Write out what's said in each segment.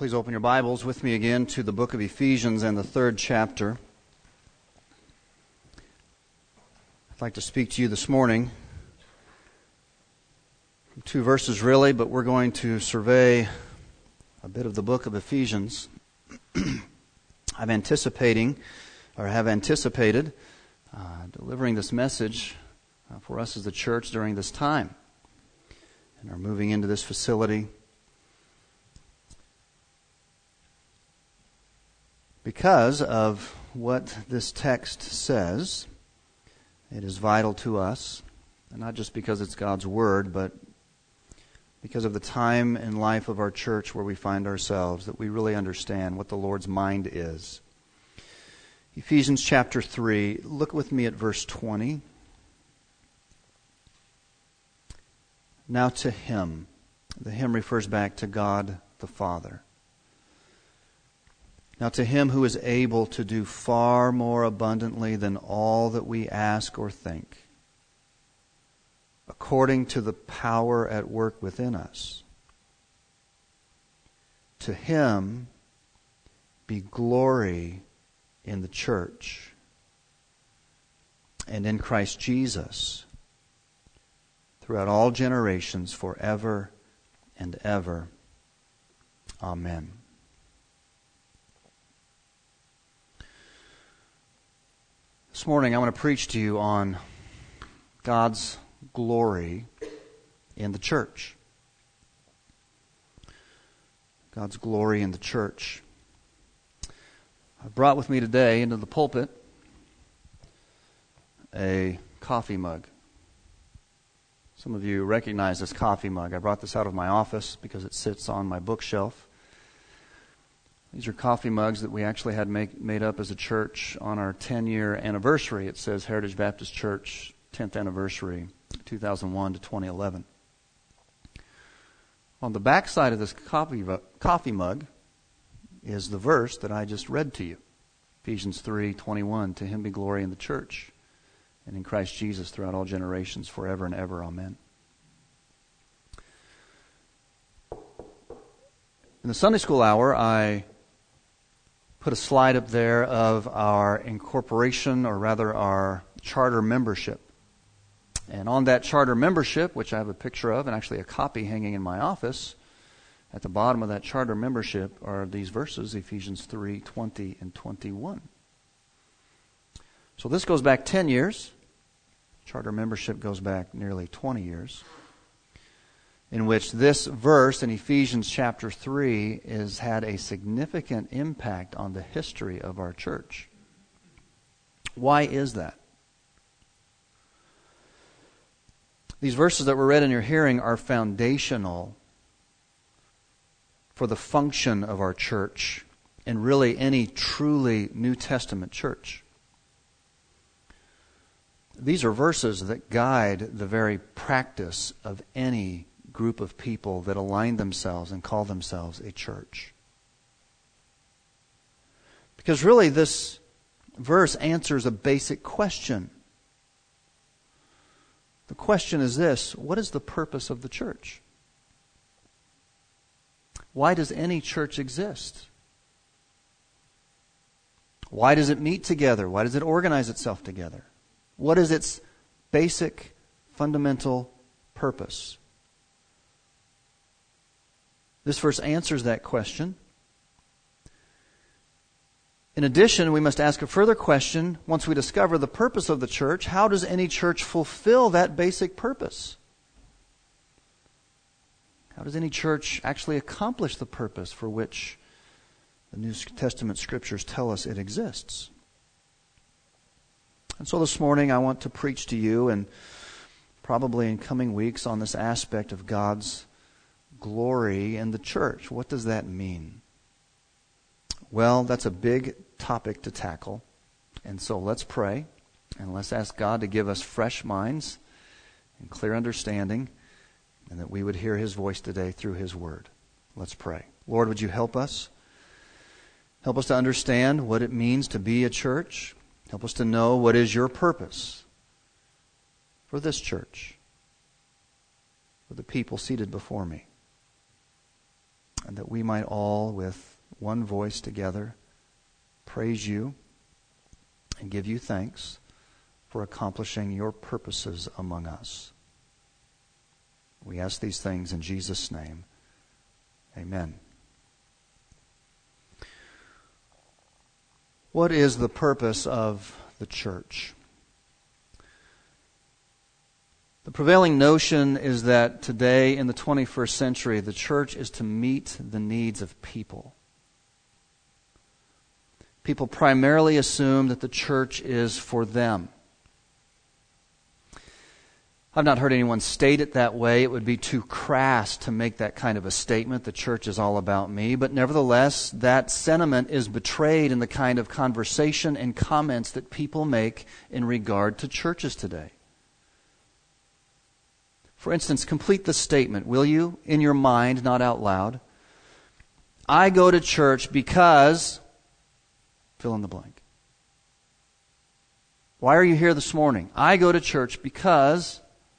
Please open your Bibles with me again to the book of Ephesians and the 3rd chapter. I'd like to speak to you this morning. 2 verses really, but we're going to survey a bit of the book of Ephesians. have anticipated delivering this message for us as the church during this time and are moving into this facility. Because of what this text says, it is vital to us, and not just because it's God's Word, but because of the time in life of our church where we find ourselves, that we really understand what the Lord's mind is. Ephesians chapter 3, look with me at verse 20. Now to Him. The Him refers back to God the Father. Now to Him who is able to do far more abundantly than all that we ask or think, according to the power at work within us. To Him be glory in the church and in Christ Jesus throughout all generations, forever and ever. Amen. This morning I want to preach to you on God's glory in the church. God's glory in the church. I brought with me today into the pulpit a coffee mug. Some of you recognize this coffee mug. I brought this out of my office because it sits on my bookshelf. These are coffee mugs that we actually had made up as a church on our 10-year anniversary. It says Heritage Baptist Church 10th anniversary, 2001 to 2011. On the back side of this coffee mug is the verse that I just read to you. Ephesians 3:21, to Him be glory in the church and in Christ Jesus throughout all generations, forever and ever. Amen. In the Sunday school hour, I put a slide up there of our incorporation, or rather our charter membership. And on that charter membership, which I have a picture of and actually a copy hanging in my office, at the bottom of that charter membership are these verses, Ephesians 3:20 and 21. So this goes back 10 years. Charter membership goes back nearly 20 years, in which this verse in Ephesians chapter 3 has had a significant impact on the history of our church. Why is that? These verses that were read in your hearing are foundational for the function of our church and really any truly New Testament church. These are verses that guide the very practice of any group of people that align themselves and call themselves a church. Because really this verse answers a basic question. The question is this: what is the purpose of the church? Why does any church exist? Why does it meet together? Why does it organize itself together? What is its basic, fundamental purpose? This verse answers that question. In addition, we must ask a further question once we discover the purpose of the church. How does any church fulfill that basic purpose? How does any church actually accomplish the purpose for which the New Testament Scriptures tell us it exists? And so this morning I want to preach to you, and probably in coming weeks, on this aspect of God's glory in the church. What does that mean? Well, that's a big topic to tackle. And so let's pray, and let's ask God to give us fresh minds and clear understanding, and that we would hear His voice today through His Word. Let's pray. Lord, would you help us? Help us to understand what it means to be a church. Help us to know what is your purpose for this church, for the people seated before me. and that we might all, with one voice together, praise you and give you thanks for accomplishing your purposes among us. We ask these things in Jesus' name. Amen. What is the purpose of the church? The prevailing notion is that today, in the 21st century, the church is to meet the needs of people. People primarily assume that the church is for them. I've not heard anyone state it that way. It would be too crass to make that kind of a statement. The church is all about me. But nevertheless, that sentiment is betrayed in the kind of conversation and comments that people make in regard to churches today. For instance, complete the statement, will you, in your mind, not out loud. I go to church because, fill in the blank. Why are you here this morning? I go to church because.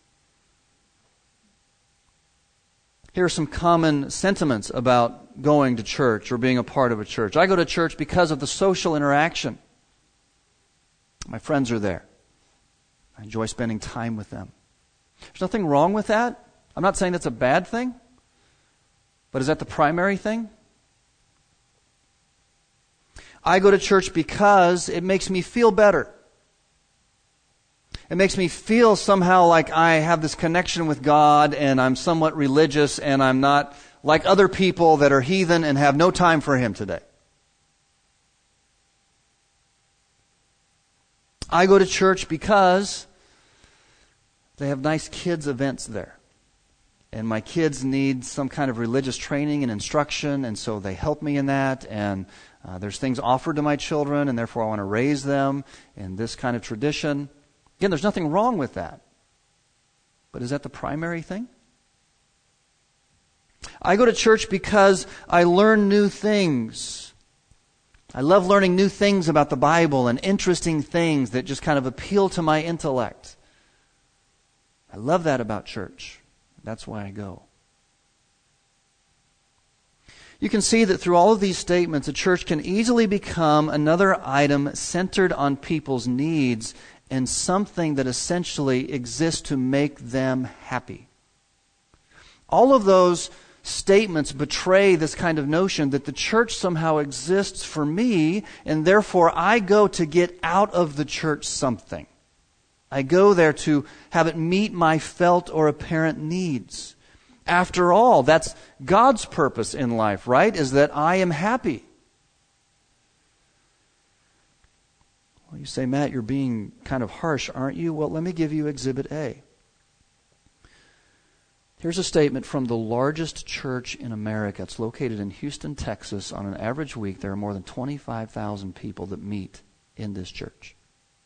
Here are some common sentiments about going to church or being a part of a church. I go to church because of the social interaction. My friends are there. I enjoy spending time with them. There's nothing wrong with that. I'm not saying that's a bad thing. But is that the primary thing? I go to church because it makes me feel better. It makes me feel somehow like I have this connection with God and I'm somewhat religious and I'm not like other people that are heathen and have no time for Him today. I go to church because they have nice kids' events there. And my kids need some kind of religious training and instruction, and so they help me in that. And there's things offered to my children, and therefore I want to raise them in this kind of tradition. Again, there's nothing wrong with that. But is that the primary thing? I go to church because I learn new things. I love learning new things about the Bible and interesting things that just kind of appeal to my intellect. I love that about church. That's why I go. You can see that through all of these statements, a church can easily become another item centered on people's needs and something that essentially exists to make them happy. All of those statements betray this kind of notion that the church somehow exists for me, and therefore I go to get out of the church something. I go there to have it meet my felt or apparent needs. After all, that's God's purpose in life, right? Is that I am happy. Well, you say, Matt, you're being kind of harsh, aren't you? Well, let me give you Exhibit A. Here's a statement from the largest church in America. It's located in Houston, Texas. On an average week, there are more than 25,000 people that meet in this church.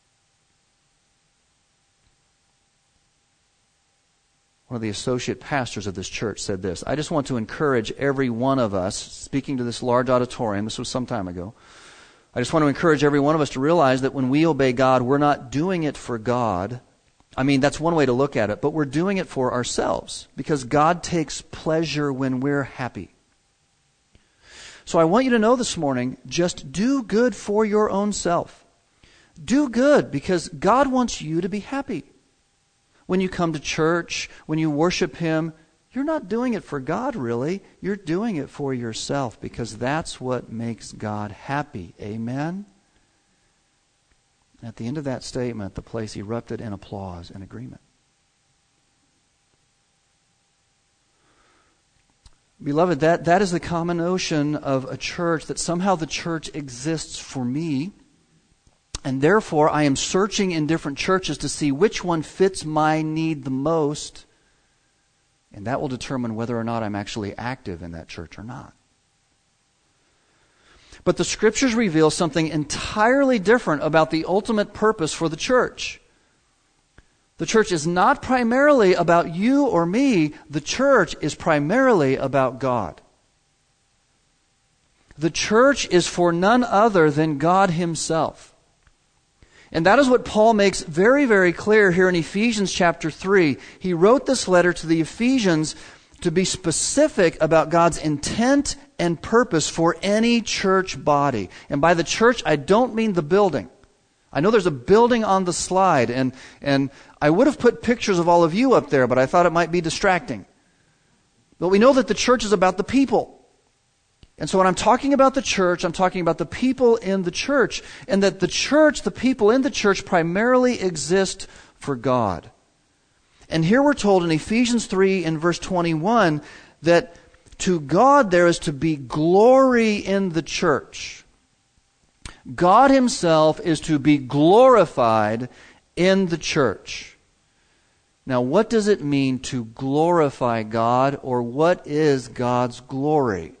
One of the associate pastors of this church said this: I just want to encourage every one of us, speaking to this large auditorium, this was some time ago, I just want to encourage every one of us to realize that when we obey God, we're not doing it for God. I mean, that's one way to look at it, but we're doing it for ourselves because God takes pleasure when we're happy. So I want you to know this morning, just do good for your own self. Do good because God wants you to be happy. When you come to church, when you worship Him, you're not doing it for God, really. You're doing it for yourself because that's what makes God happy. Amen? At the end of that statement, the place erupted in applause and agreement. Beloved, that is the common notion of a church, that somehow the church exists for me. And therefore, I am searching in different churches to see which one fits my need the most. And that will determine whether or not I'm actually active in that church or not. But the Scriptures reveal something entirely different about the ultimate purpose for the church. The church is not primarily about you or me. The church is primarily about God. The church is for none other than God Himself. And that is what Paul makes very, very clear here in Ephesians chapter 3. He wrote this letter to the Ephesians to be specific about God's intent and purpose for any church body. And by the church, I don't mean the building. I know there's a building on the slide, and I would have put pictures of all of you up there, but I thought it might be distracting. But we know that the church is about the people. And so when I'm talking about the church, I'm talking about the people in the church, and that the church, the people in the church, primarily exist for God. And here we're told in Ephesians 3 in verse 21 that to God there is to be glory in the church. God Himself is to be glorified in the church. Now, what does it mean to glorify God, or what is God's glory?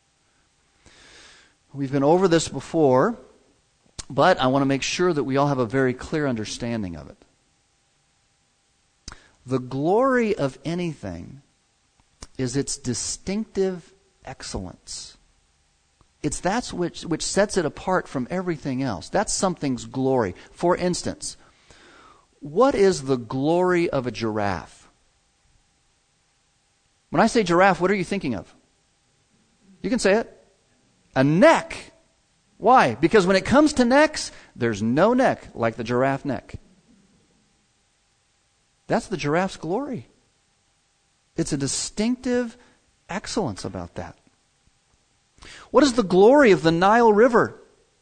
We've been over this before, but I want to make sure that we all have a very clear understanding of it. The glory of anything is its distinctive excellence. It's that which sets it apart from everything else. That's something's glory. For instance, what is the glory of a giraffe? When I say giraffe, what are you thinking of? You can say it. A neck. Why? Because when it comes to necks, there's no neck like the giraffe neck. That's the giraffe's glory. It's a distinctive excellence about that. What is the glory of the Nile River?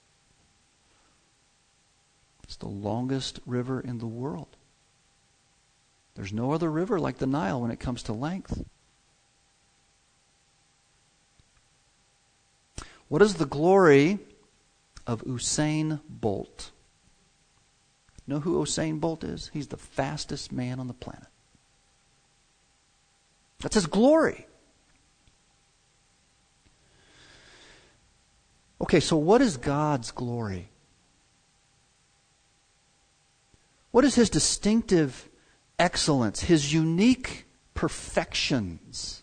It's the longest river in the world. There's no other river like the Nile when it comes to length. What is the glory of Usain Bolt? Know who Usain Bolt is? He's the fastest man on the planet. That's his glory. Okay, so what is God's glory? What is His distinctive excellence, His unique perfections?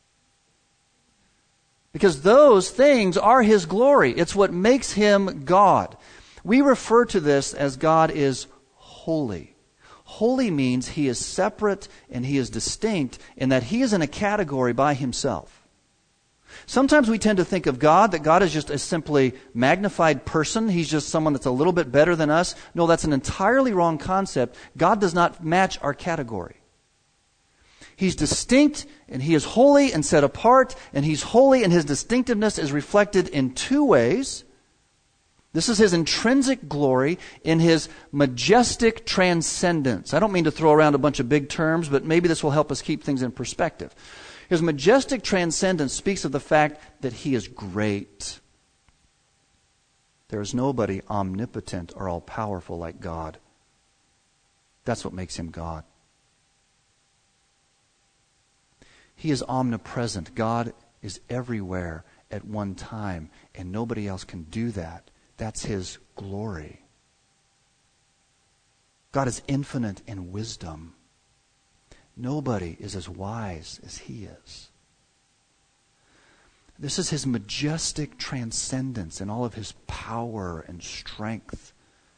Because those things are His glory. It's what makes Him God. We refer to this as God is holy. Holy means He is separate and He is distinct in that He is in a category by Himself. Sometimes we tend to think of God, that God is just a simply magnified person. He's just someone that's a little bit better than us. No, that's an entirely wrong concept. God does not match our category. He's distinct and He is holy and set apart, and He's holy and His distinctiveness is reflected in two ways. This is His intrinsic glory in His majestic transcendence. I don't mean to throw around a bunch of big terms, but maybe this will help us keep things in perspective. His majestic transcendence speaks of the fact that He is great. There is nobody omnipotent or all-powerful like God. That's what makes Him God. He is omnipresent. God is everywhere at one time, and nobody else can do that. That's His glory. God is infinite in wisdom. Nobody is as wise as He is. This is His majestic transcendence in all of His power and strength.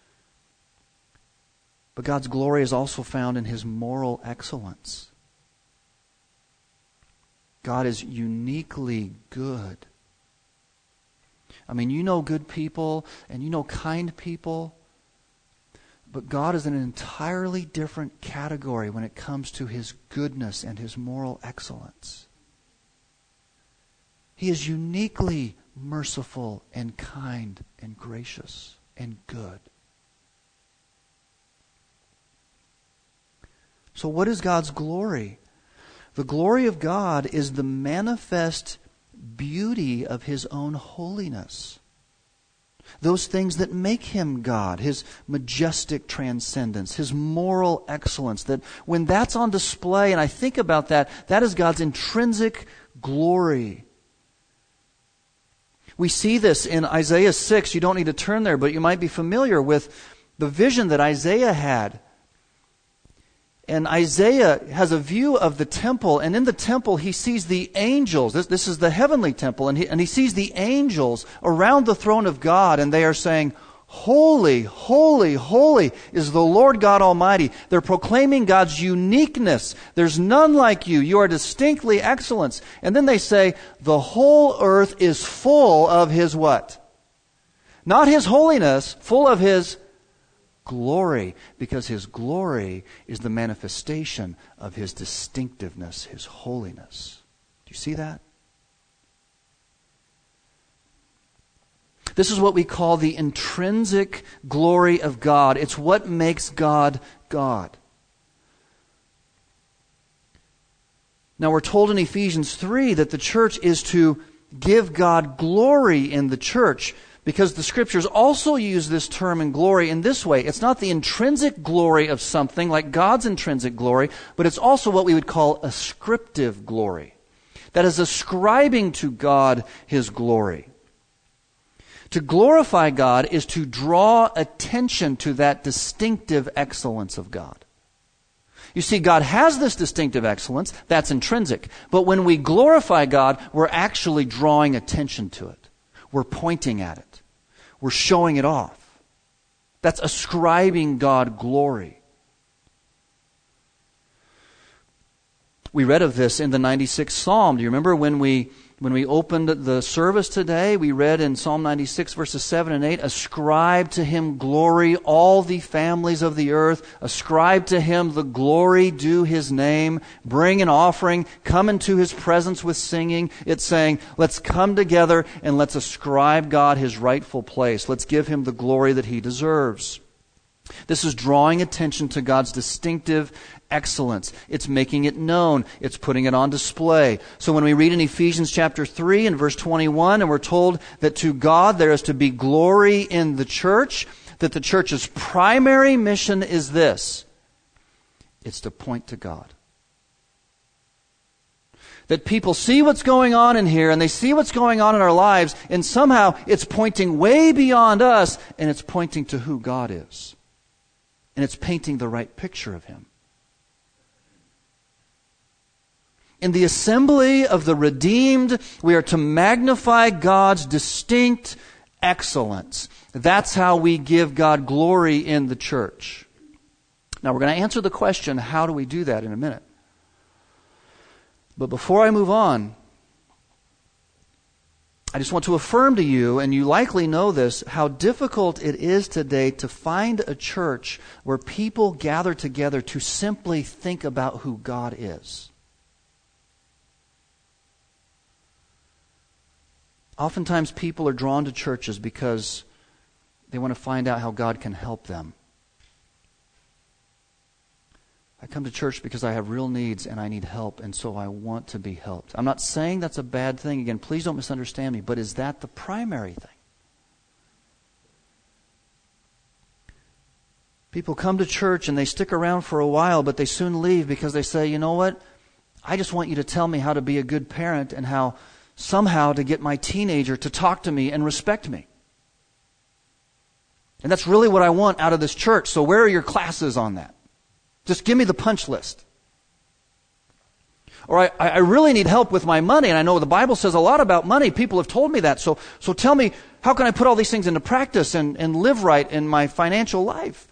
But God's glory is also found in His moral excellence. God is uniquely good. I mean, you know good people and you know kind people, but God is in an entirely different category when it comes to His goodness and His moral excellence. He is uniquely merciful and kind and gracious and good. So what is God's glory? The glory of God is the manifest beauty of His own holiness. Those things that make Him God, His majestic transcendence, His moral excellence, that when that's on display, and I think about that, that is God's intrinsic glory. We see this in Isaiah 6. You don't need to turn there, but you might be familiar with the vision that Isaiah had. And Isaiah has a view of the temple, and in the temple he sees the angels. This is the heavenly temple, and he sees the angels around the throne of God, and they are saying, Holy, holy, holy is the Lord God Almighty. They're proclaiming God's uniqueness. There's none like you. You are distinctly excellent. And then they say, the whole earth is full of His what? Not His holiness, full of His glory. Because His glory is the manifestation of His distinctiveness, His holiness. Do you see that? This is what we call the intrinsic glory of God. It's what makes God God. Now we're told in Ephesians 3 that the church is to give God glory in the church, because the Scriptures also use this term in glory in this way. It's not the intrinsic glory of something like God's intrinsic glory, but it's also what we would call ascriptive glory. That is ascribing to God His glory. To glorify God is to draw attention to that distinctive excellence of God. You see, God has this distinctive excellence, that's intrinsic. But when we glorify God, we're actually drawing attention to it. We're pointing at it. We're showing it off. That's ascribing God glory. We read of this in the 96th Psalm. Do you remember when we opened the service today? We read in Psalm 96 verses 7 and 8, ascribe to Him glory, all the families of the earth. Ascribe to Him the glory due His name. Bring an offering. Come into His presence with singing. It's saying, let's come together and let's ascribe God His rightful place. Let's give Him the glory that He deserves. This is drawing attention to God's distinctive excellence. It's making it known. It's putting it on display. So when we read in Ephesians chapter 3 and verse 21, and we're told that to God there is to be glory in the church, that the church's primary mission is this. It's to point to God. That people see what's going on in here, and they see what's going on in our lives, and somehow it's pointing way beyond us, and it's pointing to who God is. And it's painting the right picture of Him. In the assembly of the redeemed, we are to magnify God's distinct excellence. That's how we give God glory in the church. Now we're going to answer the question, how do we do that, in a minute. But before I move on, I just want to affirm to you, and you likely know this, how difficult it is today to find a church where people gather together to simply think about who God is. Oftentimes people are drawn to churches because they want to find out how God can help them. I come to church because I have real needs and I need help, and so I want to be helped. I'm not saying that's a bad thing. Again, please don't misunderstand me, but is that the primary thing? People come to church and they stick around for a while, but they soon leave because they say, you know what? I just want you to tell me how to be a good parent and how somehow to get my teenager to talk to me and respect me. And that's really what I want out of this church. So where are your classes on that? Just give me the punch list. Or I really need help with my money, and I know the Bible says a lot about money. People have told me that. So tell me, how can I put all these things into practice and live right in my financial life?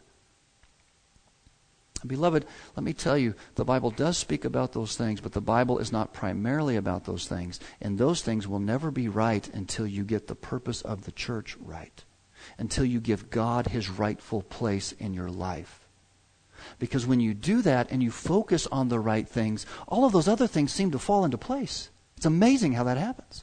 Beloved, let me tell you, the Bible does speak about those things, but the Bible is not primarily about those things. And those things will never be right until you get the purpose of the church right. Until you give God His rightful place in your life. Because when you do that and you focus on the right things, all of those other things seem to fall into place. It's amazing how that happens.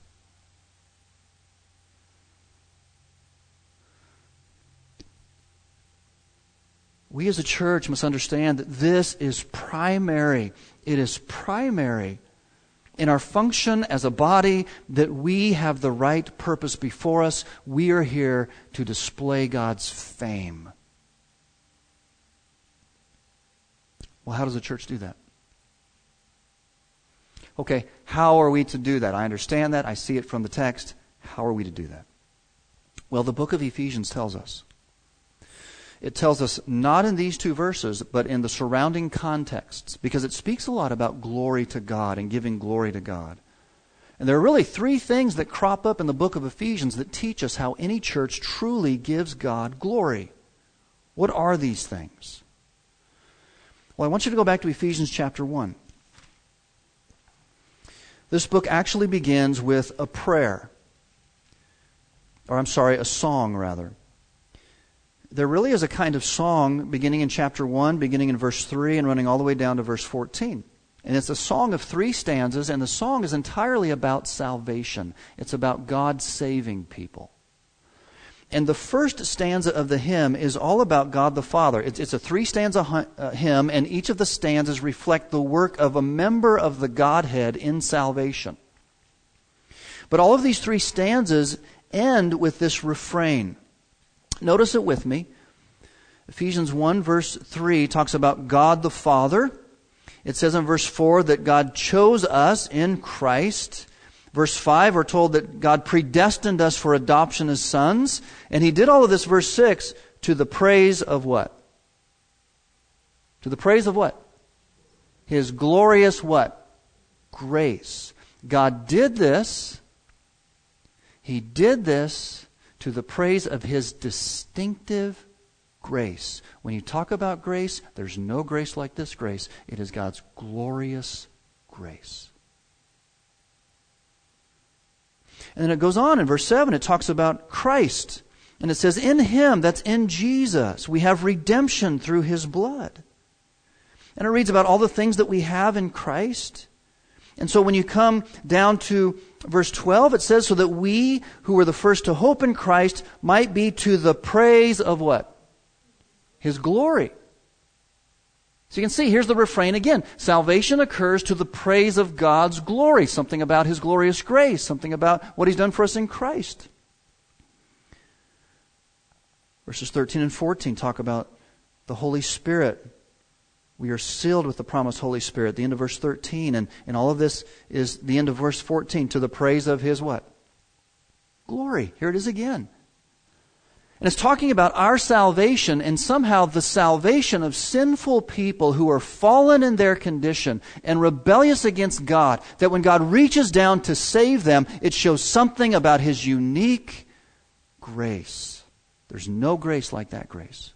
We as a church must understand that this is primary. It is primary in our function as a body, that we have the right purpose before us. We are here to display God's fame. Well, how does the church do that? Okay, how are we to do that? I understand that. I see it from the text. How are we to do that? Well, the book of Ephesians tells us. It tells us not in these two verses, but in the surrounding contexts, because it speaks a lot about glory to God and giving glory to God. And there are really three things that crop up in the book of Ephesians that teach us how any church truly gives God glory. What are these things? Well, I want you to go back to Ephesians chapter 1. This book actually begins with a prayer. A song rather. There really is a kind of song beginning in chapter 1, beginning in verse 3 and running all the way down to verse 14. And it's a song of 3 stanzas, and the song is entirely about salvation. It's about God saving people. And the first stanza of the hymn is all about God the Father. It's a 3-stanza hymn, and each of the stanzas reflect the work of a member of the Godhead in salvation. But all of these 3 stanzas end with this refrain. Notice it with me. Ephesians 1 verse 3 talks about God the Father. It says in verse 4 that God chose us in Christ. Verse 5, we're told that God predestined us for adoption as sons. And He did all of this, verse 6, to the praise of what? To the praise of what? His glorious what? Grace. God did this. He did this to the praise of His distinctive grace. When you talk about grace, there's no grace like this grace. It is God's glorious grace. And then it goes on in verse 7, it talks about Christ. And it says, in Him, that's in Jesus, we have redemption through His blood. And it reads about all the things that we have in Christ. And so when you come down to verse 12, it says, so that we who were the first to hope in Christ might be to the praise of what? His glory. So you can see, here's the refrain again. Salvation occurs to the praise of God's glory. Something about His glorious grace. Something about what He's done for us in Christ. Verses 13 and 14 talk about the Holy Spirit. We are sealed with the promised Holy Spirit. The end of verse 13. And all of this is the end of verse 14. To the praise of His what? Glory. Here it is again. And it's talking about our salvation and somehow the salvation of sinful people who are fallen in their condition and rebellious against God. That when God reaches down to save them, it shows something about His unique grace. There's no grace like that grace.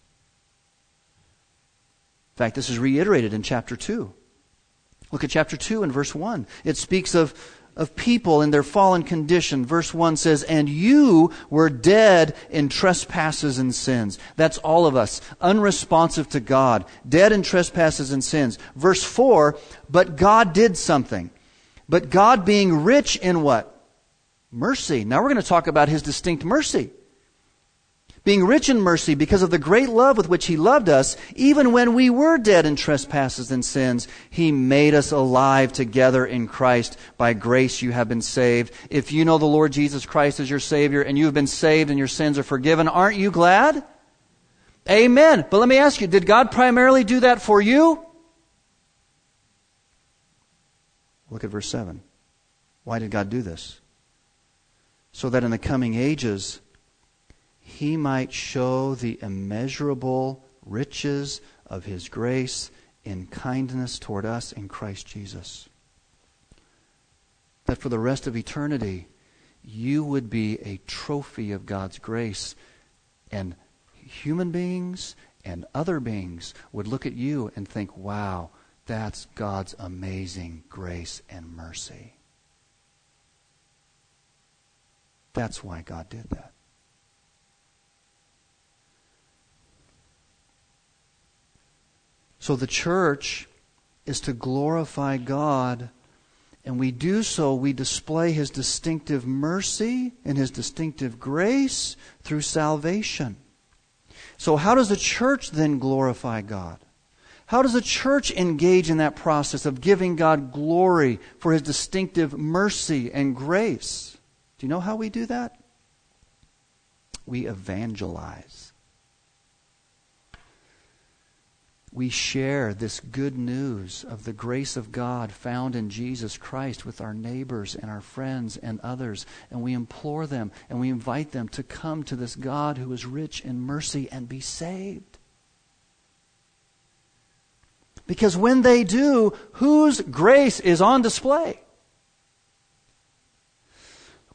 In fact, this is reiterated in chapter 2. Look at chapter 2 and verse 1. It speaks of people in their fallen condition. Verse 1 says, and you were dead in trespasses and sins. That's all of us, unresponsive to God, dead in trespasses and sins. Verse 4, but God did something. But God being rich in what? Mercy. Now we're going to talk about His distinct mercy. Being rich in mercy because of the great love with which He loved us, even when we were dead in trespasses and sins, He made us alive together in Christ. By grace you have been saved. If you know the Lord Jesus Christ as your Savior and you have been saved and your sins are forgiven, aren't you glad? Amen. But let me ask you, did God primarily do that for you? Look at verse 7. Why did God do this? So that in the coming ages He might show the immeasurable riches of His grace in kindness toward us in Christ Jesus. That for the rest of eternity, you would be a trophy of God's grace, and human beings and other beings would look at you and think, wow, that's God's amazing grace and mercy. That's why God did that. So the church is to glorify God, and we do so, we display His distinctive mercy and His distinctive grace through salvation. So how does the church then glorify God? How does the church engage in that process of giving God glory for His distinctive mercy and grace? Do you know how we do that? We evangelize. We share this good news of the grace of God found in Jesus Christ with our neighbors and our friends and others. And we implore them and we invite them to come to this God who is rich in mercy and be saved. Because when they do, whose grace is on display?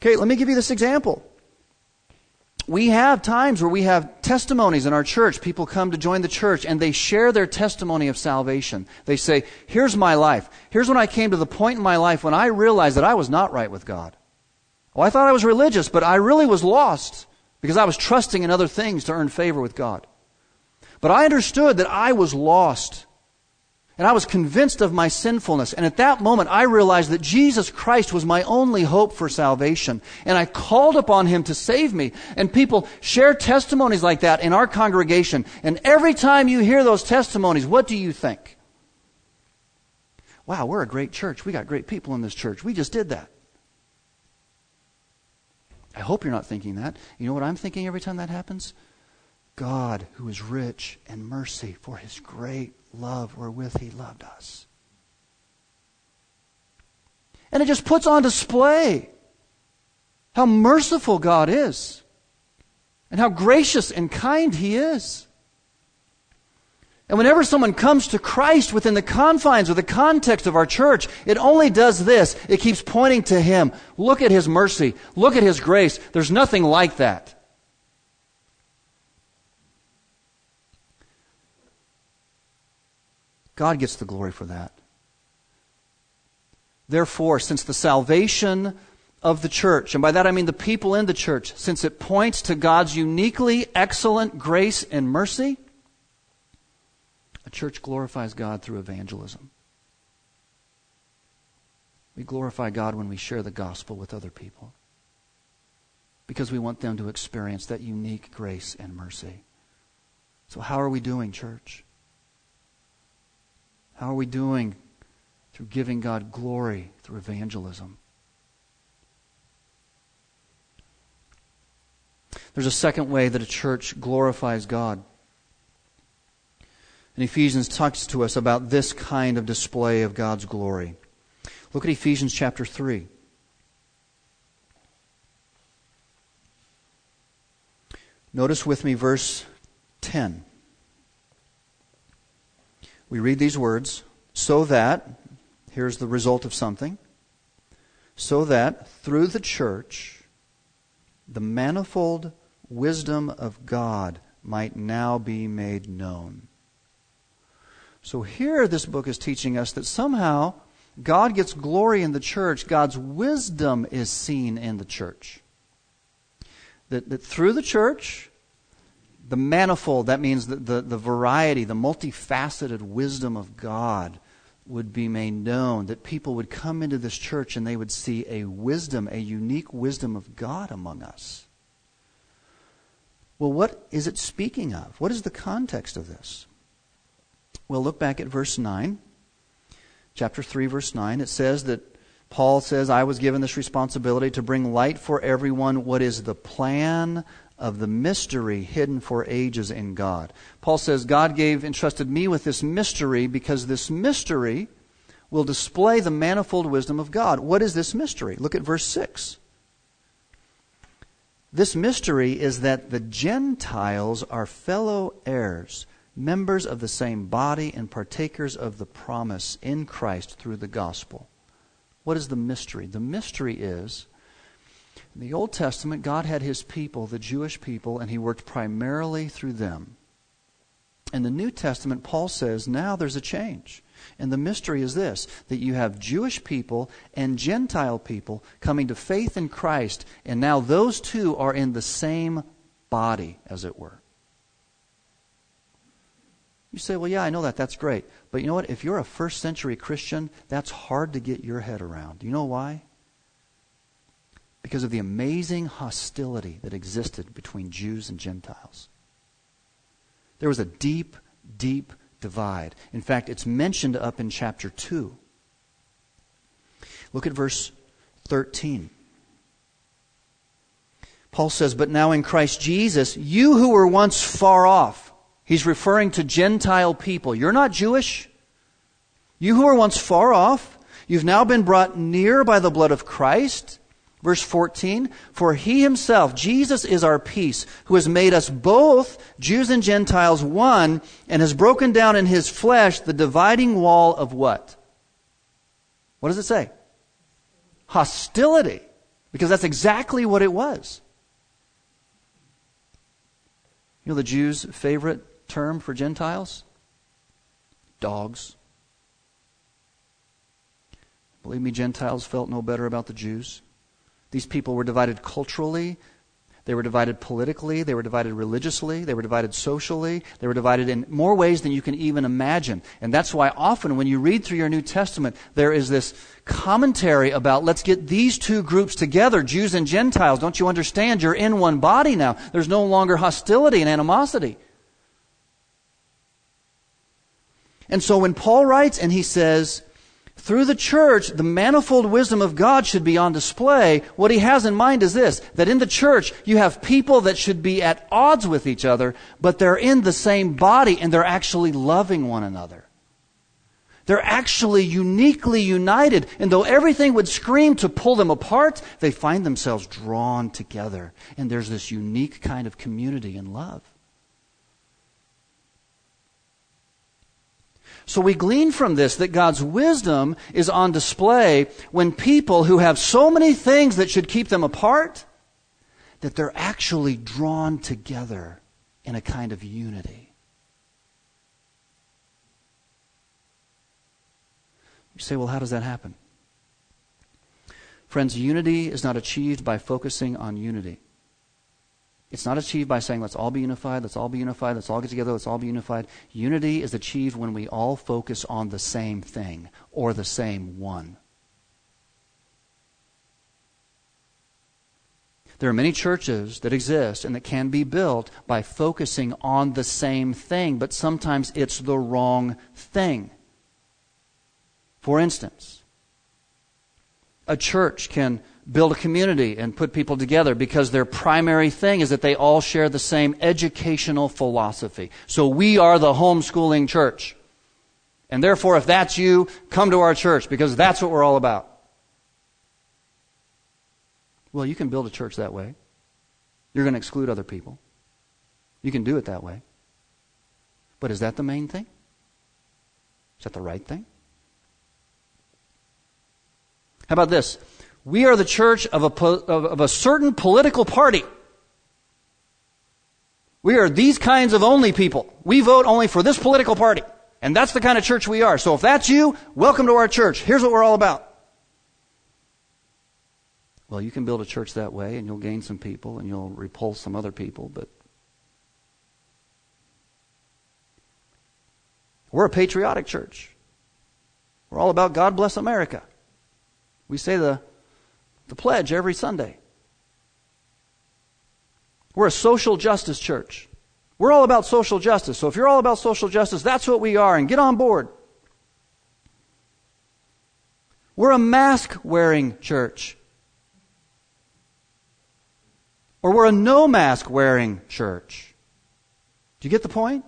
Okay, let me give you this example. We have times where we have testimonies in our church. People come to join the church and they share their testimony of salvation. They say, here's my life. Here's when I came to the point in my life when I realized that I was not right with God. Oh, I thought I was religious, but I really was lost because I was trusting in other things to earn favor with God. But I understood that I was lost. And I was convinced of my sinfulness. And at that moment, I realized that Jesus Christ was my only hope for salvation. And I called upon Him to save me. And people share testimonies like that in our congregation. And every time you hear those testimonies, what do you think? Wow, we're a great church. We got great people in this church. We just did that. I hope you're not thinking that. You know what I'm thinking every time that happens? God, who is rich in mercy, for His great love wherewith He loved us. And it just puts on display how merciful God is and how gracious and kind He is. And whenever someone comes to Christ within the confines or the context of our church, it only does this. It keeps pointing to Him. Look at His mercy. Look at His grace. There's nothing like that. God gets the glory for that. Therefore, since the salvation of the church, and by that I mean the people in the church, since it points to God's uniquely excellent grace and mercy, a church glorifies God through evangelism. We glorify God when we share the gospel with other people because we want them to experience that unique grace and mercy. So how are we doing, church? How are we doing through giving God glory through evangelism? There's a second way that a church glorifies God. And Ephesians talks to us about this kind of display of God's glory. Look at Ephesians chapter 3. Notice with me verse 10. We read these words, so that, here's the result of something, so that through the church, the manifold wisdom of God might now be made known. So here this book is teaching us that somehow God gets glory in the church. God's wisdom is seen in the church. That through the church, the manifold, that means the variety, the multifaceted wisdom of God would be made known. That people would come into this church and they would see a wisdom, a unique wisdom of God among us. Well, what is it speaking of? What is the context of this? Well, look back at verse 9. Chapter 3, verse 9. It says that Paul says, I was given this responsibility to bring light for everyone what is the plan of the mystery hidden for ages in God. Paul says, God entrusted me with this mystery because this mystery will display the manifold wisdom of God. What is this mystery? Look at verse 6. This mystery is that the Gentiles are fellow heirs, members of the same body and partakers of the promise in Christ through the gospel. What is the mystery? The mystery is, in the Old Testament, God had His people, the Jewish people, and He worked primarily through them. In the New Testament, Paul says, now there's a change. And the mystery is this, that you have Jewish people and Gentile people coming to faith in Christ, and now those two are in the same body, as it were. You say, well, yeah, I know that. That's great. But you know what? If you're a first century Christian, that's hard to get your head around. Do you know why? Because of the amazing hostility that existed between Jews and Gentiles. There was a deep, deep divide. In fact, it's mentioned up in chapter 2. Look at verse 13. Paul says, but now in Christ Jesus, you who were once far off. He's referring to Gentile people. You're not Jewish. You who were once far off, you've now been brought near by the blood of Christ. Verse 14, for He Himself, Jesus is our peace, who has made us both, Jews and Gentiles, one, and has broken down in His flesh the dividing wall of what? What does it say? Hostility. Because that's exactly what it was. You know the Jews' favorite term for Gentiles? Dogs. Believe me, Gentiles felt no better about the Jews. These people were divided culturally. They were divided politically. They were divided religiously. They were divided socially. They were divided in more ways than you can even imagine. And that's why often when you read through your New Testament, there is this commentary about, let's get these two groups together, Jews and Gentiles. Don't you understand? You're in one body now. There's no longer hostility and animosity. And so when Paul writes and he says, through the church, the manifold wisdom of God should be on display. What he has in mind is this, that in the church you have people that should be at odds with each other, but they're in the same body and they're actually loving one another. They're actually uniquely united. And though everything would scream to pull them apart, they find themselves drawn together. And there's this unique kind of community and love. So we glean from this that God's wisdom is on display when people who have so many things that should keep them apart, that they're actually drawn together in a kind of unity. You say, well, how does that happen? Friends, unity is not achieved by focusing on unity. It's not achieved by saying, let's all be unified, let's all be unified, let's all get together, let's all be unified. Unity is achieved when we all focus on the same thing or the same one. There are many churches that exist and that can be built by focusing on the same thing, but sometimes it's the wrong thing. For instance, a church can build a community and put people together because their primary thing is that they all share the same educational philosophy. So we are the homeschooling church. And therefore, if that's you, come to our church because that's what we're all about. Well, you can build a church that way. You're going to exclude other people. You can do it that way. But is that the main thing? Is that the right thing? How about this? We are the church of a certain political party. We are these kinds of only people. We vote only for this political party. And that's the kind of church we are. So if that's you, welcome to our church. Here's what we're all about. Well, you can build a church that way and you'll gain some people and you'll repulse some other people, but we're a patriotic church. We're all about God bless America. We say the pledge every Sunday. We're a social justice church. We're all about social justice. So if you're all about social justice, that's what we are, and get on board. We're a mask-wearing church. Or we're a no-mask-wearing church. Do you get the point?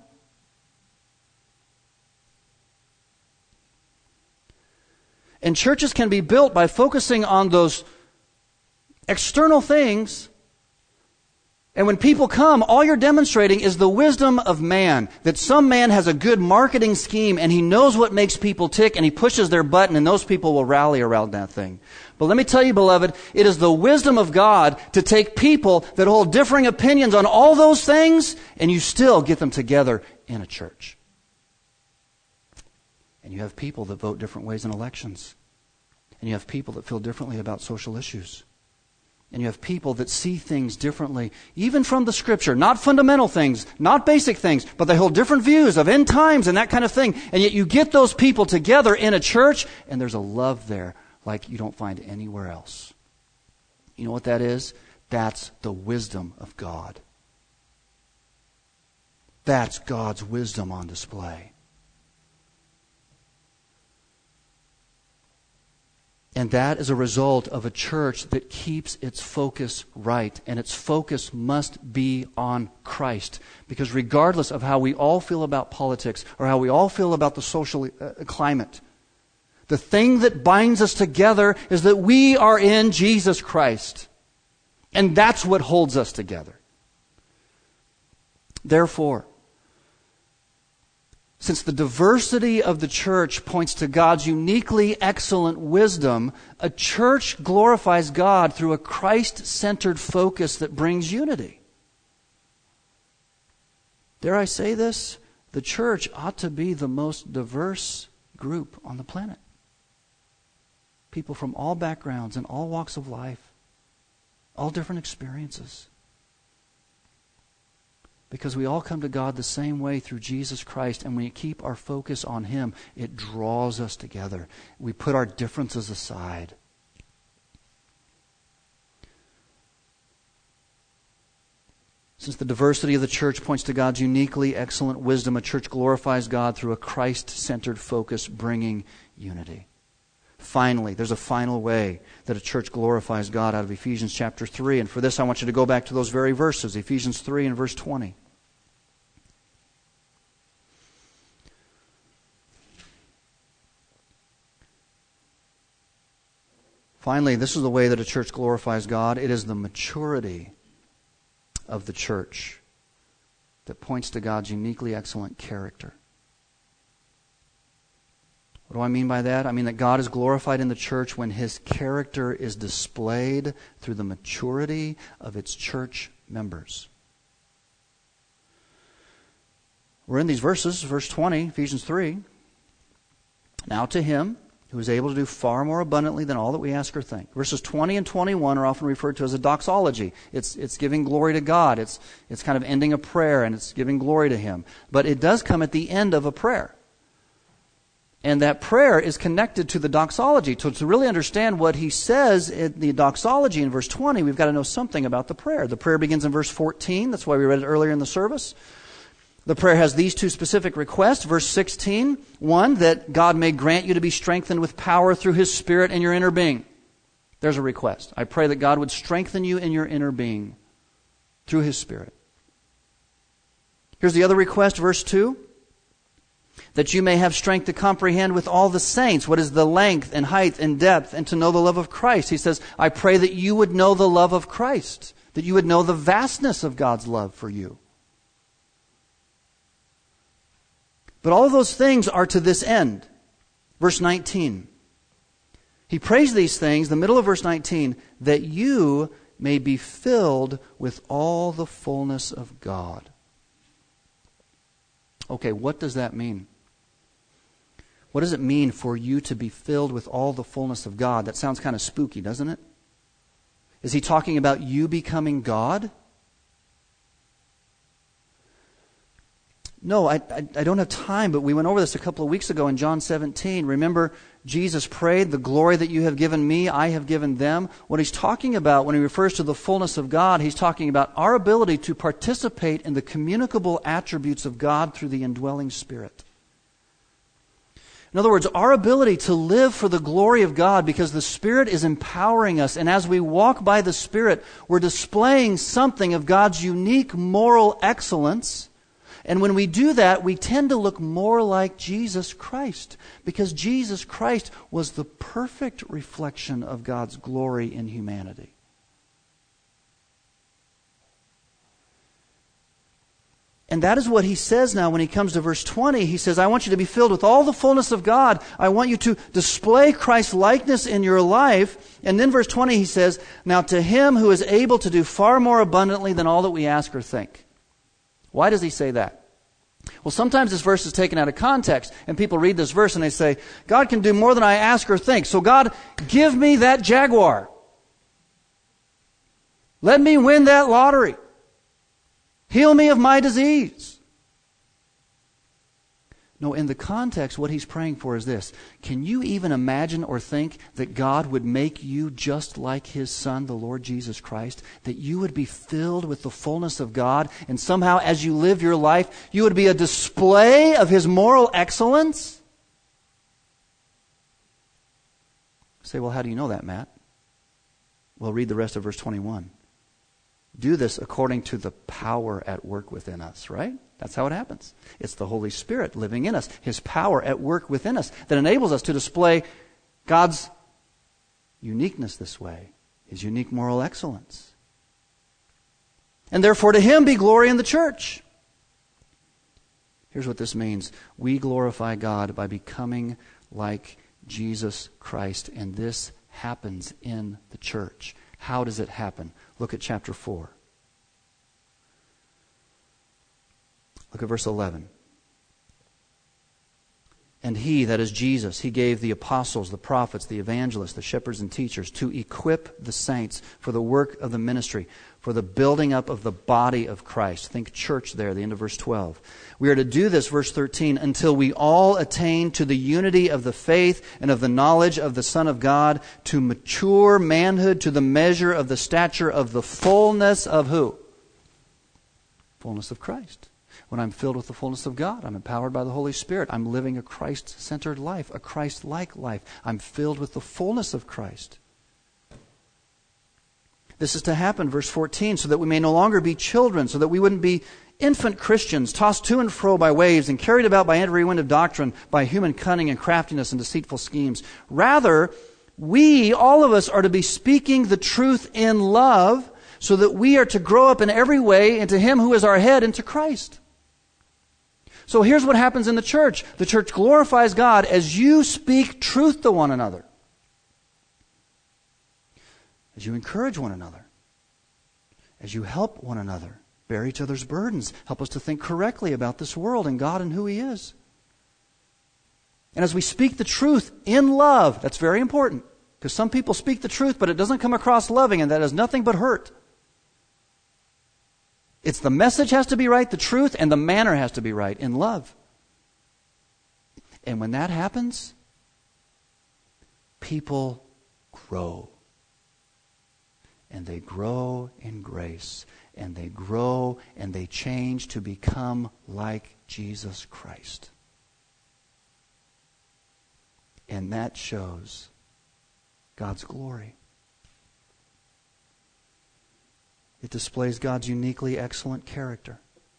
And churches can be built by focusing on those external things. And when people come, all you're demonstrating is the wisdom of man. That some man has a good marketing scheme and he knows what makes people tick and he pushes their button and those people will rally around that thing. But let me tell you, beloved, it is the wisdom of God to take people that hold differing opinions on all those things and you still get them together in a church. And you have people that vote different ways in elections. And you have people that feel differently about social issues. And you have people that see things differently, even from the Scripture. Not fundamental things, not basic things, but they hold different views of end times and that kind of thing. And yet you get those people together in a church, and there's a love there like you don't find anywhere else. You know what that is? That's the wisdom of God. That's God's wisdom on display. And that is a result of a church that keeps its focus right. And its focus must be on Christ. Because regardless of how we all feel about politics or how we all feel about the social climate, the thing that binds us together is that we are in Jesus Christ. And that's what holds us together. Therefore, Since the diversity of the church points to God's uniquely excellent wisdom, a church glorifies God through a Christ-centered focus that brings unity. Dare I say this? The church ought to be the most diverse group on the planet. People from all backgrounds and all walks of life, all different experiences. Because we all come to God the same way through Jesus Christ, and when we keep our focus on Him, it draws us together. We put our differences aside. Since the diversity of the church points to God's uniquely excellent wisdom, a church glorifies God through a Christ-centered focus, bringing unity. Finally, there's a final way that a church glorifies God out of Ephesians chapter 3. And for this, I want you to go back to those very verses, Ephesians 3 and verse 20. Finally, this is the way that a church glorifies God. It is the maturity of the church that points to God's uniquely excellent character. What do I mean by that? I mean that God is glorified in the church when His character is displayed through the maturity of its church members. We're in these verses, verse 20, Ephesians 3. Now to Him who is able to do far more abundantly than all that we ask or think. Verses 20 and 21 are often referred to as a doxology. It's giving glory to God. It's kind of ending a prayer, and it's giving glory to Him. But it does come at the end of a prayer. And that prayer is connected to the doxology. So to really understand what he says in the doxology in verse 20, we've got to know something about the prayer. The prayer begins in verse 14. That's why we read it earlier in the service. The prayer has these two specific requests. Verse 16, one, that God may grant you to be strengthened with power through His Spirit in your inner being. There's a request. I pray that God would strengthen you in your inner being through His Spirit. Here's the other request, verse 2. That you may have strength to comprehend with all the saints what is the length and height and depth, and to know the love of Christ. He says, I pray that you would know the love of Christ, that you would know the vastness of God's love for you. But all of those things are to this end. Verse 19. He prays these things, the middle of verse 19, that you may be filled with all the fullness of God. Okay, what does that mean? What does it mean for you to be filled with all the fullness of God? That sounds kind of spooky, doesn't it? Is he talking about you becoming God? No, I don't have time, but we went over this a couple of weeks ago in John 17. Remember, Jesus prayed, the glory that you have given me, I have given them. What he's talking about when he refers to the fullness of God, he's talking about our ability to participate in the communicable attributes of God through the indwelling Spirit. In other words, our ability to live for the glory of God because the Spirit is empowering us. And as we walk by the Spirit, we're displaying something of God's unique moral excellence. And when we do that, we tend to look more like Jesus Christ, because Jesus Christ was the perfect reflection of God's glory in humanity. And that is what he says now when he comes to verse 20. He says, I want you to be filled with all the fullness of God. I want you to display Christ's likeness in your life. And then verse 20 he says, now to Him who is able to do far more abundantly than all that we ask or think. Why does he say that? Well, sometimes this verse is taken out of context, and people read this verse and they say, God can do more than I ask or think. So God, give me that Jaguar. Let me win that lottery. Heal me of my disease. No, in the context, what he's praying for is this. Can you even imagine or think that God would make you just like His Son, the Lord Jesus Christ? That you would be filled with the fullness of God, and somehow as you live your life, you would be a display of His moral excellence? You say, well, how do you know that, Matt? Well, read the rest of verse 21. Do this according to the power at work within us, right? That's how it happens. It's the Holy Spirit living in us, His power at work within us that enables us to display God's uniqueness this way, His unique moral excellence. And therefore to Him be glory in the church. Here's what this means. We glorify God by becoming like Jesus Christ, and this happens in the church. How does it happen? Look at chapter 4. Look at verse 11. And he, that is Jesus, he gave the apostles, the prophets, the evangelists, the shepherds and teachers to equip the saints for the work of the ministry, for the building up of the body of Christ. Think church there, the end of verse 12. We are to do this, verse 13, until we all attain to the unity of the faith and of the knowledge of the Son of God, to mature manhood, to the measure of the stature of the fullness of who? Fullness of Christ. When I'm filled with the fullness of God, I'm empowered by the Holy Spirit. I'm living a Christ-centered life, a Christ-like life. I'm filled with the fullness of Christ. This is to happen, verse 14, so that we may no longer be children, so that we wouldn't be infant Christians, tossed to and fro by waves and carried about by every wind of doctrine, by human cunning and craftiness and deceitful schemes. Rather, we, all of us, are to be speaking the truth in love, so that we are to grow up in every way into Him who is our head, into Christ. So here's what happens in the church. The church glorifies God as you speak truth to one another. As you encourage one another. As you help one another. Bear each other's burdens. Help us to think correctly about this world and God and who He is. And as we speak the truth in love, that's very important. Because some people speak the truth, but it doesn't come across loving, and that is nothing but hurt. It's the message has to be right, the truth, and the manner has to be right in love. And when that happens, people grow. And they grow in grace. And they grow and they change to become like Jesus Christ. And that shows God's glory. It displays God's uniquely excellent character.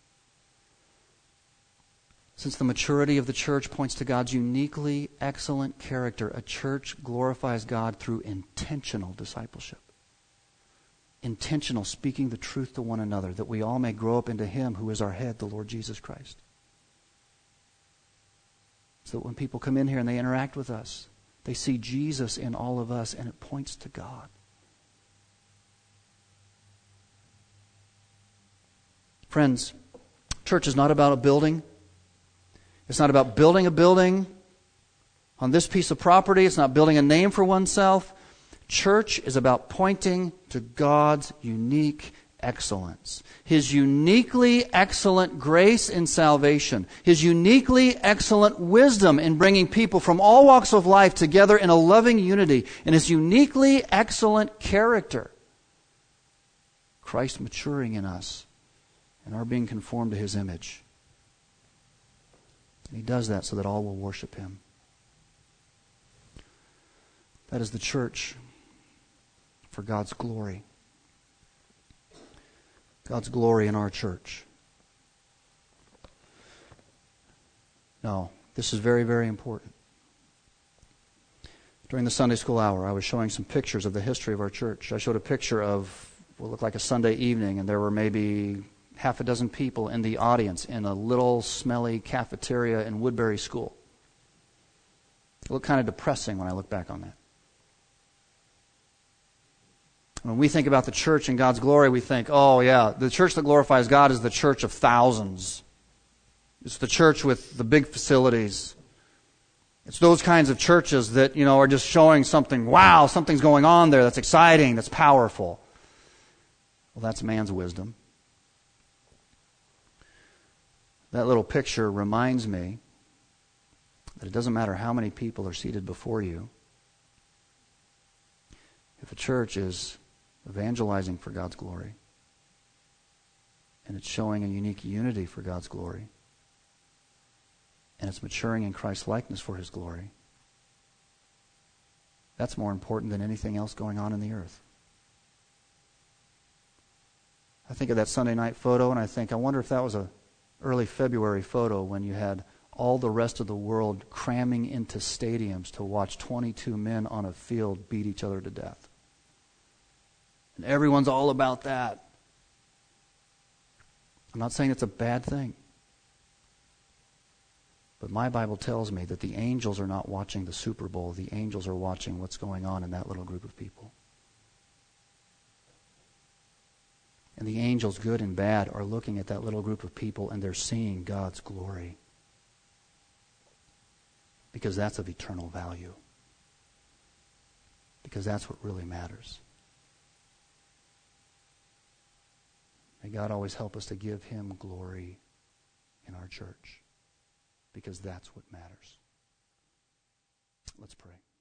Since the maturity of the church points to God's uniquely excellent character, a church glorifies God through intentional discipleship. Intentional speaking the truth to one another, that we all may grow up into Him who is our head, the Lord Jesus Christ. So that when people come in here and they interact with us, they see Jesus in all of us, and it points to God. Friends, church is not about a building. It's not about building a building on this piece of property. It's not building a name for oneself. Church is about pointing to God's unique excellence. His uniquely excellent grace in salvation. His uniquely excellent wisdom in bringing people from all walks of life together in a loving unity. And His uniquely excellent character. Christ maturing in us and our being conformed to His image. And He does that so that all will worship Him. That is the church for God's glory. God's glory in our church. No, this is very, very important. During the Sunday school hour, I was showing some pictures of the history of our church. I showed a picture of what looked like a Sunday evening, and there were maybe half a dozen people in the audience in a little smelly cafeteria in Woodbury School. It looked kind of depressing when I look back on that. When we think about the church and God's glory, we think, oh yeah, the church that glorifies God is the church of thousands. It's the church with the big facilities. It's those kinds of churches that, are just showing something, wow, something's going on there that's exciting, that's powerful. Well, that's man's wisdom. That little picture reminds me that it doesn't matter how many people are seated before you. If a church is evangelizing for God's glory, and it's showing a unique unity for God's glory, and it's maturing in Christ's likeness for His glory, that's more important than anything else going on in the earth. I think of that Sunday night photo, and I wonder if that was an early February photo when you had all the rest of the world cramming into stadiums to watch 22 men on a field beat each other to death. And everyone's all about that. I'm not saying it's a bad thing. But my Bible tells me that the angels are not watching the Super Bowl. The angels are watching what's going on in that little group of people. And the angels, good and bad, are looking at that little group of people and they're seeing God's glory. Because that's of eternal value. Because that's what really matters. May God always help us to give Him glory in our church. Because that's what matters. Let's pray.